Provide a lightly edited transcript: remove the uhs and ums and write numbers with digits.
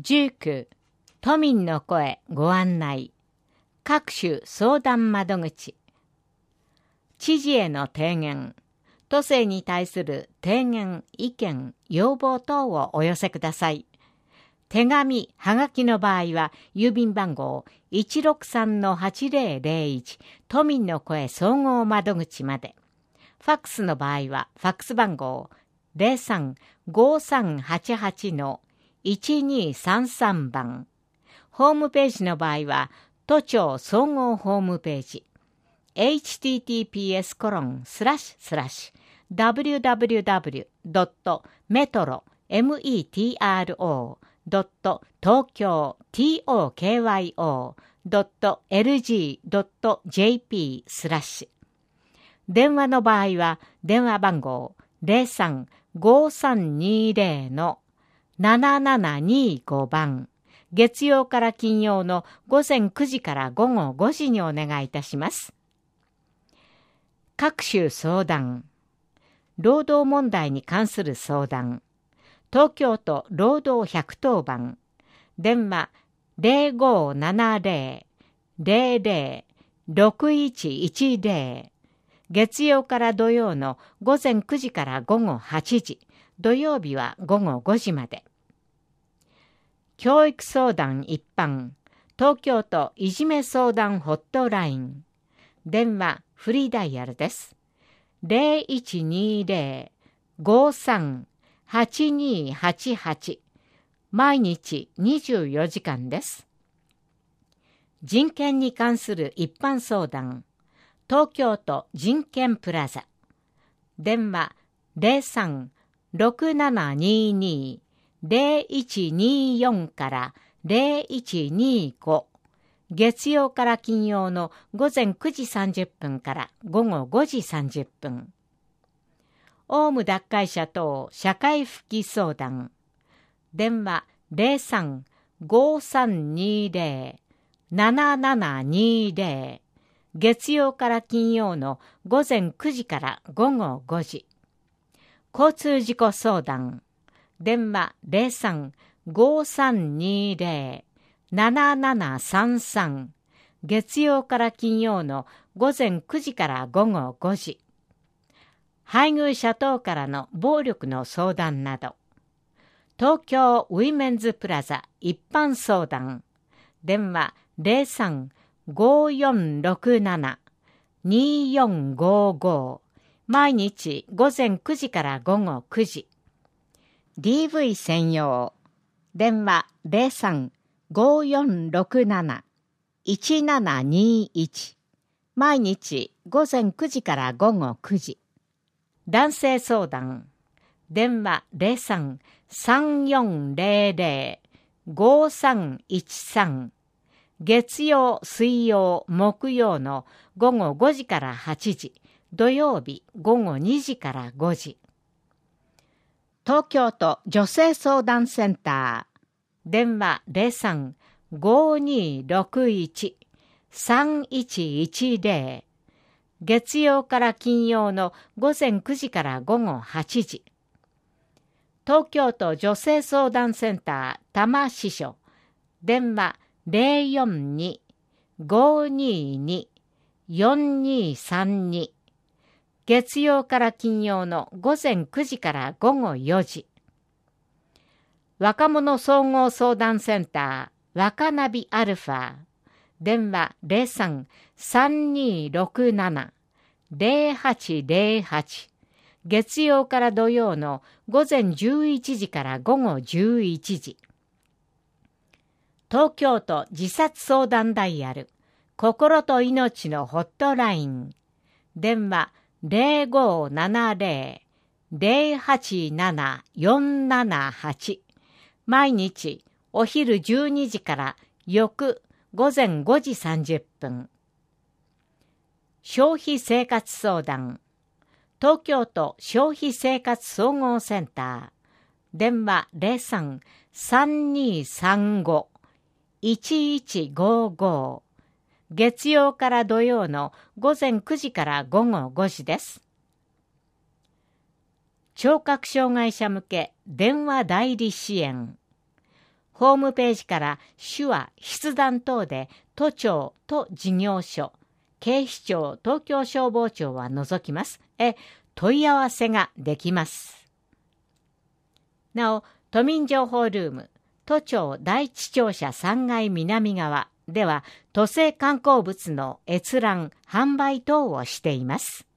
19都民の声ご案内。各種相談窓口。知事への提言。都政に対する提言、意見、要望等をお寄せください。手紙、はがきの場合は、郵便番号 163-8001 都民の声総合窓口まで。ファックスの場合は、ファックス番号 03-5388-1233 番。ホームページの場合は、都庁総合ホームページ。https://www.metro.tokyo.lg.jp/ 電話の場合は、電話番号 03-5320-7725 番。月曜から金曜の午前9時から午後5時にお願いいたします。各種相談。労働問題に関する相談。東京都労働110番。電話 0570-00-6110。月曜から土曜の午前9時から午後8時。土曜日は午後5時まで。教育相談一般。東京都いじめ相談ホットライン。電話フリーダイヤルです。0120-53-8288。毎日24時間です。人権に関する一般相談。東京都人権プラザ。電話03-6722-0124から0125。月曜から金曜の午前9時30分から午後5時30分。オウム脱会者等社会復帰相談。電話03-5320-7720。月曜から金曜の午前9時から午後5時。交通事故相談。電話03-5320-7733。月曜から金曜の午前9時から午後5時。配偶者等からの暴力の相談など。東京ウィメンズプラザ一般相談。電話03-5467-2455。毎日午前9時から午後9時。DV 専用。電話03-5467-1721。毎日午前9時から午後9時。男性相談。電話03-3400-5313。月曜、水曜、木曜の午後5時から8時。土曜日午後2時から5時。東京都女性相談センター。電話03-5261-3110。月曜から金曜の午前9時から午後8時。東京都女性相談センター多摩支所。電話042-522-4232。月曜から金曜の午前9時から午後4時。若者総合相談センター若ナビアルファ。電話03-3267-0808。月曜から土曜の午前11時から午後11時。東京都自殺相談ダイヤル心と命のホットライン。電話0570-087-478。毎日お昼12時から翌午前5時30分。消費生活相談。東京都消費生活総合センター。電話03-3235-1155。月曜から土曜の午前9時から午後5時です。聴覚障害者向け電話代理支援。 ホームページから手話、筆談等で都庁と事業所、警視庁、東京消防庁は除きます。問い合わせができます。なお、都民情報ルーム、都庁第一庁舎3階南側では、都政観光物の閲覧、販売等をしています。